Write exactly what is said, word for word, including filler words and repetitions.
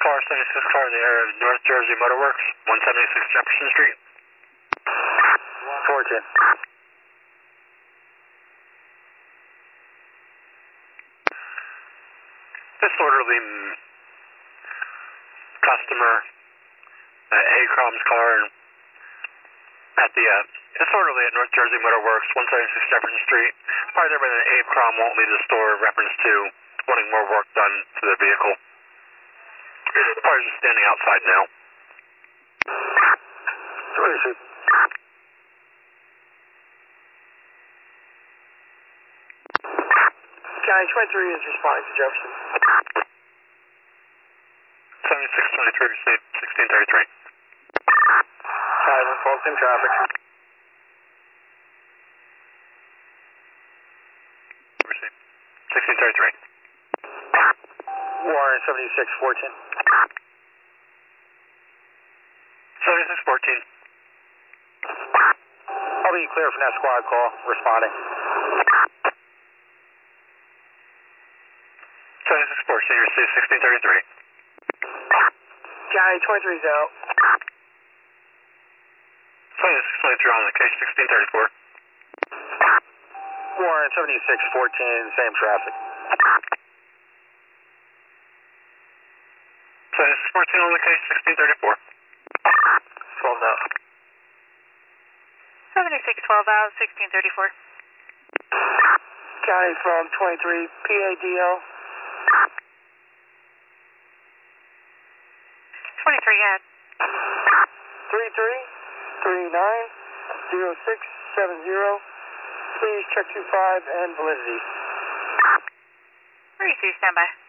car, seventy-six car in the area of North Jersey Motor Works, one seventy-six Jefferson Street. fourteen. Disorderly customer at Acrom's car and at the uh, disorderly at North Jersey Motor Works, one seventy-six Jefferson Street. Probably there by the Acrom won't leave the store, reference to wanting more work done to the vehicle. Probably just standing outside now. twenty-six. County twenty-three is responding to Jefferson. seventy-six twenty-three, received sixteen thirty-three. Five and fault in traffic. Received sixteen thirty-three. Warren seventy-six fourteen. seventy-six fourteen. I'll be clear from that squad call, responding. seventy-six fourteen, received sixteen thirty-three. County twenty-three is out. seventy-six twenty-three on the case, sixteen thirty-four. Warren seventy-six fourteen, same traffic. seventy-six fourteen on the case, sixteen thirty-four. twelve out. seventy-six twelve out, sixteen thirty-four. County from twenty-three, P A D L. twenty-three ahead. three three three nine zero six seven zero. Please check two five and validity. Receive, standby.